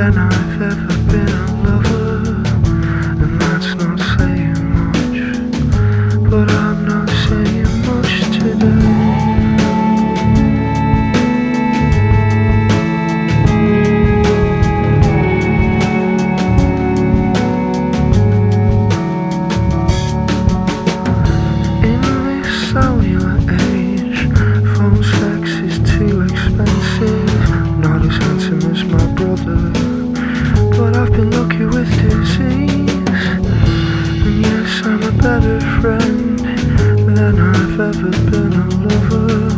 than I've ever been a lover. And that's not saying much, but I'm not saying much today. Cellular age, phone sex is too expensive. Not as handsome as my brother, but I've been lucky with disease. And yes, I'm a better friend than I've ever been a lover.